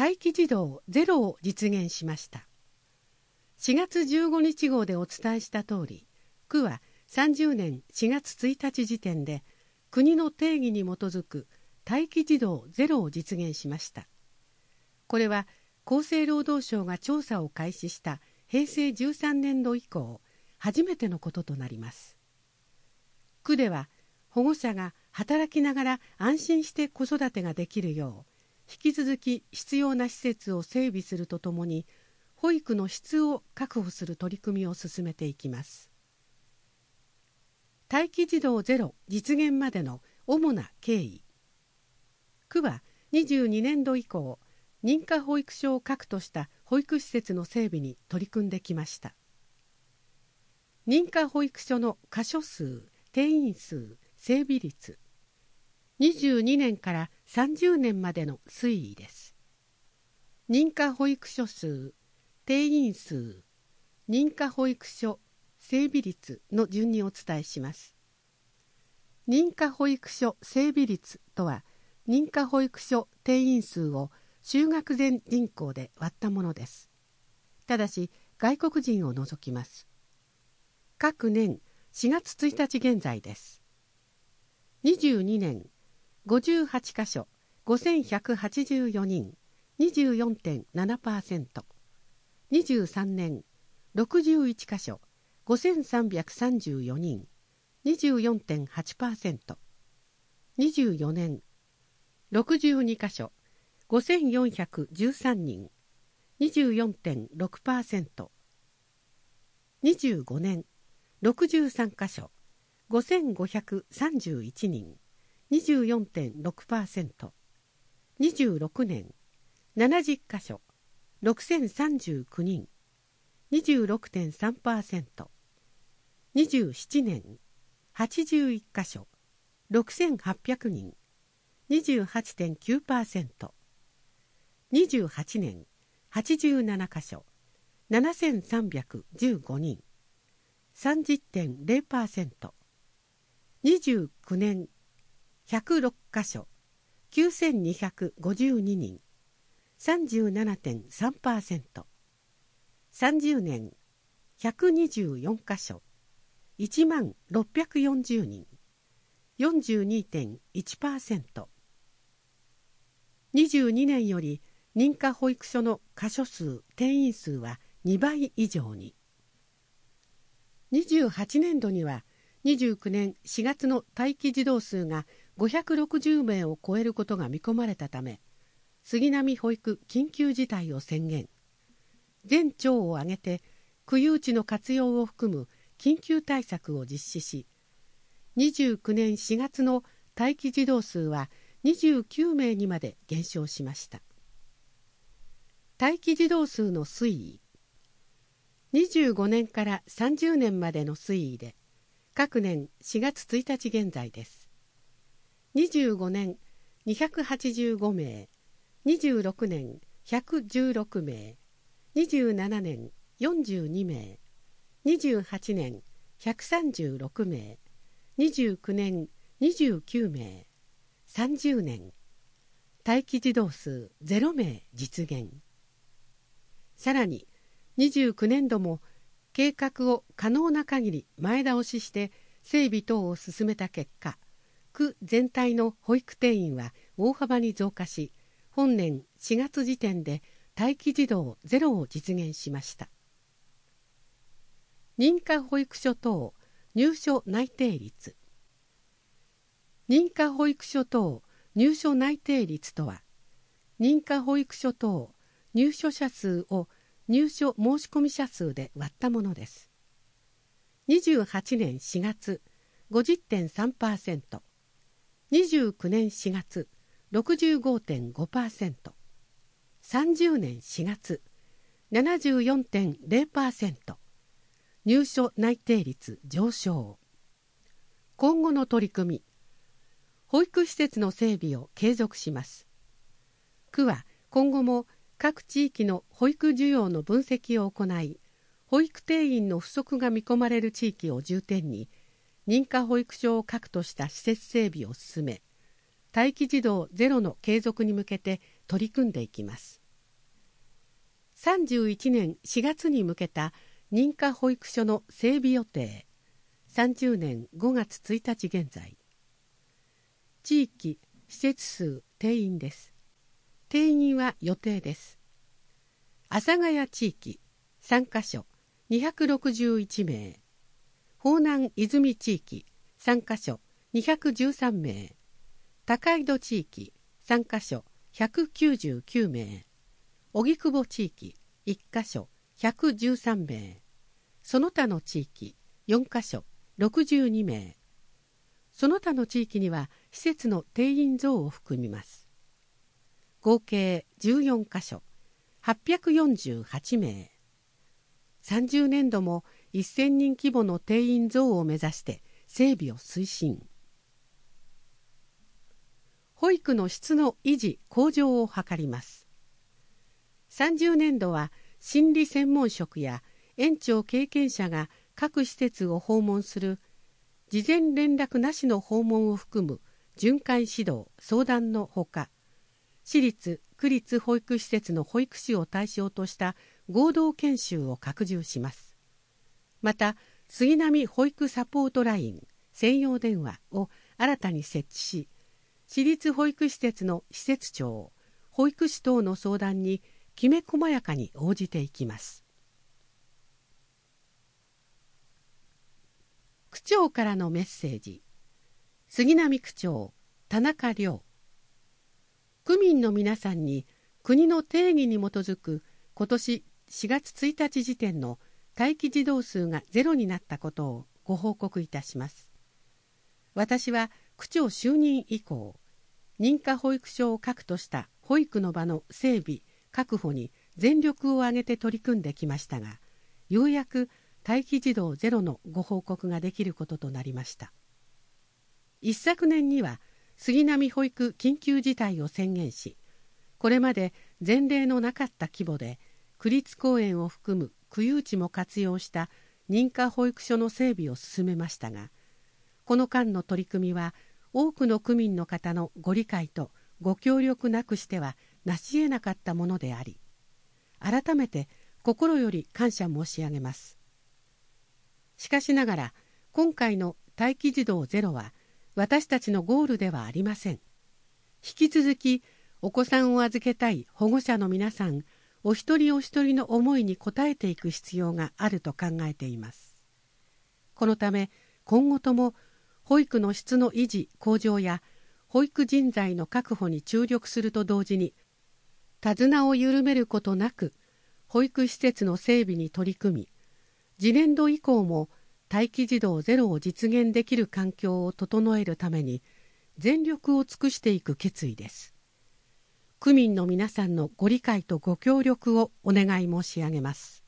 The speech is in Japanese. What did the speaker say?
待機児童ゼロを実現しました。4月15日号でお伝えした通り、区は30年4月1日時点で国の定義に基づく待機児童ゼロを実現しました。これは厚生労働省が調査を開始した平成13年度以降初めてのこととなります。区では保護者が働きながら安心して子育てができるよう引き続き必要な施設を整備するとともに保育の質を確保する取り組みを進めていきます。待機児童ゼロ実現までの主な経緯。区は22年度以降認可保育所を核とした保育施設の整備に取り組んできました。認可保育所の箇所数、定員数、整備率、22年から30年までの推移です。認可保育所数、定員数、認可保育所整備率の順にお伝えします。認可保育所整備率とは、認可保育所定員数を就学前人口で割ったものです。ただし外国人を除きます。各年4月1日現在です。22年58カ所5184人 24.7%、 23年61カ所5334人 24.8%、 24年62カ所5413人 24.6%、 25年63カ所5531人 24.6%、 26年70カ所6039人 26.3%、 27年81カ所6800人 28.9%、28年87カ所7315人 30.0%、 29年106カ所9252人 37.3%、 30年124カ所10640人 42.1%、 22年より認可保育所の箇所数・定員数は2倍以上に。28年度には29年4月の待機児童数が560名を超えることが見込まれたため、杉並保育緊急事態を宣言。全庁を挙げて区有地の活用を含む緊急対策を実施し、29年4月の待機児童数は29名にまで減少しました。待機児童数の推移。25年から30年までの推移で、各年4月1日現在です。25年285名、26年116名、27年42名、28年136名、29年29名、30年待機児童数0名実現。さらに29年度も計画を可能な限り前倒しして整備等を進めた結果、区全体の保育定員は大幅に増加し、本年4月時点で待機児童ゼロを実現しました。認可保育所等入所内定率。認可保育所等入所内定率とは、認可保育所等入所者数を入所申込者数で割ったものです。28年4月 50.3%、 29年4月 65.5%、 30年4月 74.0%、 入所内定率上昇。今後の取り組み。保育施設の整備を継続します。区は今後も各地域の保育需要の分析を行い、保育定員の不足が見込まれる地域を重点に認可保育所を核とした施設整備を進め、待機児童ゼロの継続に向けて取り組んでいきます。 31年4月に向けた認可保育所の整備予定。30年5月1日現在。地域、施設数、定員です。定員は予定です。阿佐ヶ谷地域3カ所261名。方南泉地域3カ所213名。高井戸地域3カ所199名。荻窪地域1カ所113名。その他の地域4カ所62名。その他の地域には施設の定員増を含みます。合計14カ所848名。30年度も1000人規模の定員増を目指して整備を推進。保育の質の維持向上を図ります。30年度は心理専門職や園長経験者が各施設を訪問する事前連絡なしの訪問を含む巡回指導・相談のほか、私立・区立保育施設の保育士を対象とした合同研修を拡充します。また、杉並保育サポートライン専用電話を新たに設置し、私立保育施設の施設長、保育士等の相談にきめ細やかに応じていきます。区長からのメッセージ。杉並区長、田中良。区民の皆さんに国の定義に基づく今年4月1日時点の待機児童数がゼロになったことをご報告いたします。私は区長就任以降、認可保育所を核とした保育の場の整備・確保に全力を挙げて取り組んできましたが、ようやく待機児童ゼロのご報告ができることとなりました。一昨年には杉並保育緊急事態を宣言し、これまで前例のなかった規模で区立公園を含む区有地も活用した認可保育所の整備を進めましたが、この間の取り組みは多くの区民の方のご理解とご協力なくしては成し得なかったものであり、改めて心より感謝申し上げます。しかしながら、今回の待機児童ゼロは私たちのゴールではありません。引き続きお子さんを預けたい保護者の皆さんお一人お一人の思いに応えていく必要があると考えています。このため今後とも保育の質の維持向上や保育人材の確保に注力すると同時に、手綱を緩めることなく保育施設の整備に取り組み、次年度以降も待機児童ゼロを実現できる環境を整えるために全力を尽くしていく決意です。区民の皆さんのご理解とご協力をお願い申し上げます。